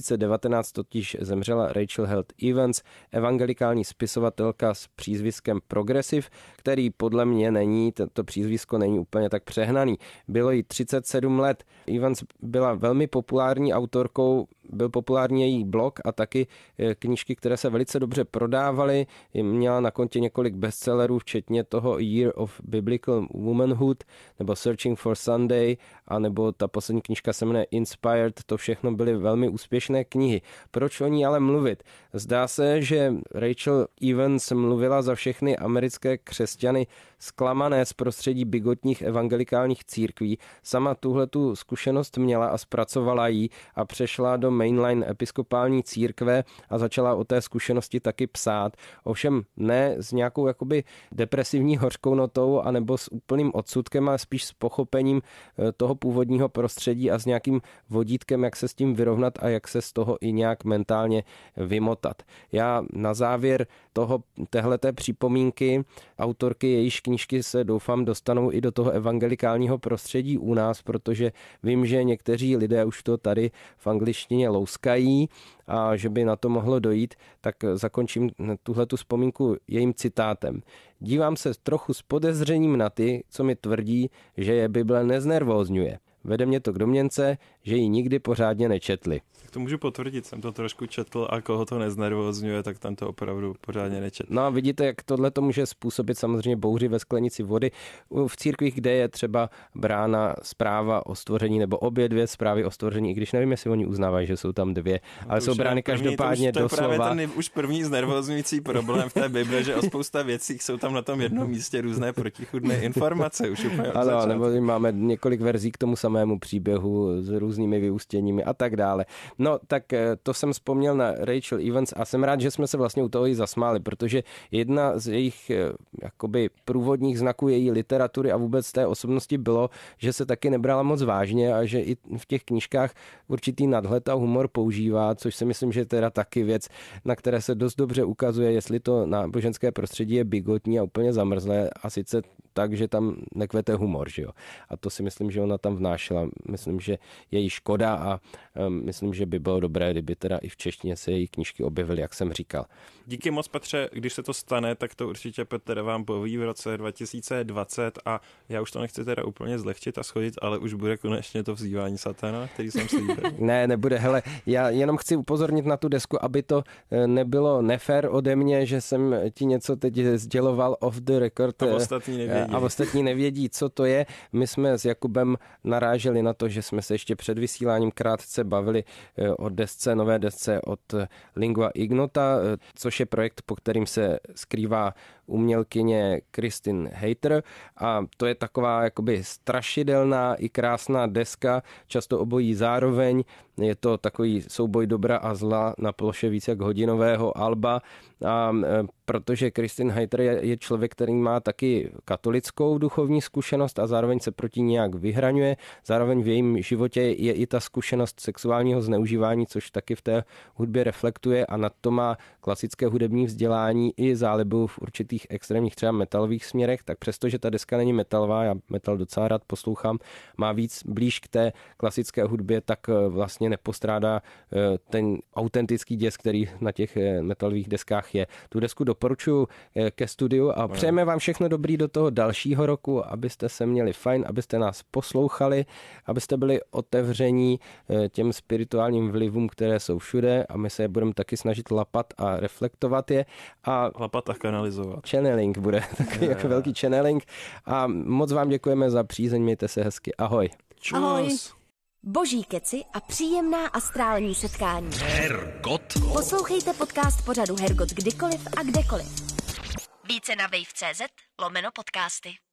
2019 totiž zemřela Rachel Held Evans, evangelikální spisovatelka s přízviskem Progressive, který podle mě není, to přízvisko není úplně tak přehnaný. Bylo jí 37 let. Evans byla velmi populární autorkou, byl populární její blog a taky knížky, které se velice dobře prodávaly. Měla na kontě několik bestsellerů, včetně toho Year of Biblical Womanhood nebo Searching for Sunday, a nebo ta poslední knížka se jmenuje Inspired. To všechno byly velmi úspěšné knihy. Proč o ní ale mluvit? Zdá se, že Rachel Evans mluvila za všechny americké křesťany zklamané z prostředí bigotních evangelikálních církví. Sama tuhletu zkušenost měla a zpracovala ji a přešla do mainline episkopální církve a začala o té zkušenosti taky psát. Ovšem ne s nějakou jakoby depresivní hořkou notou anebo s úplným odsudkem, ale spíš s pochopením toho původního prostředí a s nějakým vodítkem, jak se s tím vyrovnat a jak se z toho i nějak mentálně vymotat. Já na závěr téhleté připomínky autorky, jejíž knížky se doufám dostanou i do toho evangelikálního prostředí u nás, protože vím, že někteří lidé už to tady v angličtině louskají a že by na to mohlo dojít, tak zakončím tuhletu vzpomínku jejím citátem. Dívám se trochu s podezřením na ty, co mi tvrdí, že je Bible neznervózňuje. Vede mě to k domněnce, že ji nikdy pořádně nečetli. Tak to můžu potvrdit, jsem to trošku četl a koho to neznervózňuje, tak tam to opravdu pořádně nečetl. No a vidíte, jak tohle to může způsobit samozřejmě bouři ve sklenici vody. V církvích, kde je třeba brána zpráva o stvoření nebo obě dvě zprávy o stvoření, i když nevím, jestli oni uznávají, že jsou tam dvě, ale jsou brány každopádně doslova. To je právě ten už první znervózňující problém v té Bibli, že o spousta věcí jsou tam na tom jednom místě různé protichůdné informace. Už úplně ano, nebo máme několik verzí k tomu samému příběhu s různými vyústěními a tak dále. No, tak to jsem vzpomněl na Rachel Evans a jsem rád, že jsme se vlastně u toho i zasmáli, protože jedna z jejich jakoby průvodních znaků její literatury a vůbec té osobnosti bylo, že se taky nebrala moc vážně a že i v těch knížkách určitý nadhled a humor používá, což si myslím, že je teda taky věc, na které se dost dobře ukazuje, jestli to náboženské prostředí je bigotní a úplně zamrzlé, a sice tak, že tam nekvete humor, že jo. A to si myslím, že ona tam vnášela. Myslím, že je jí škoda a myslím, že by bylo dobré, kdyby teda i v češtině se její knížky objevily, jak jsem říkal. Díky moc, Petře, když se to stane, tak to určitě Petr vám poví v roce 2020 a já už to nechci teda úplně zlehčit a schodit, ale už bude konečně to vzývání satana, který jsem slíbil. Ne, nebude, hele, já jenom chci upozornit na tu desku, aby to nebylo nefér ode mě, že jsem ti něco teď sděloval off the record. A ostatní nevědí, co to je. My jsme s Jakubem naráželi na to, že jsme se ještě před vysíláním krátce bavili o nové desce od Lingua Ignota, což je projekt, po kterým se skrývá umělkyně Kristin Hayter, a to je taková jakoby strašidelná i krásná deska, často obojí zároveň. Je to takový souboj dobra a zla na ploše více jak hodinového alba. A protože Kristin Hayter je člověk, který má taky katolickou duchovní zkušenost a zároveň se proti nějak vyhraňuje. Zároveň v jejím životě je i ta zkušenost sexuálního zneužívání, což taky v té hudbě reflektuje, a na to má klasické hudební vzdělání i zálibu v určitých extrémních třeba metalových směrech, tak přestože ta deska není metalová, já metal docela rád poslouchám, má víc blíž k té klasické hudbě, tak vlastně nepostrádá ten autentický děs, který na těch metalových deskách je. Tu desku doporučuji ke studiu a přejeme vám všechno dobrý do toho dalšího roku, abyste se měli fajn, abyste nás poslouchali, abyste byli otevření těm spirituálním vlivům, které jsou všude, a my se je budeme taky snažit lapat a reflektovat je. A lapat a kanalizovat. Channeling bude takový jako velký channeling. A moc vám děkujeme za přízeň, mějte se hezky. Ahoj. Čus. Ahoj. Boží keci a příjemná astrální setkání. Hergot. Poslouchejte podcast pořadu Hergot kdykoliv a kdekoliv. Více na wave.cz/podcasty.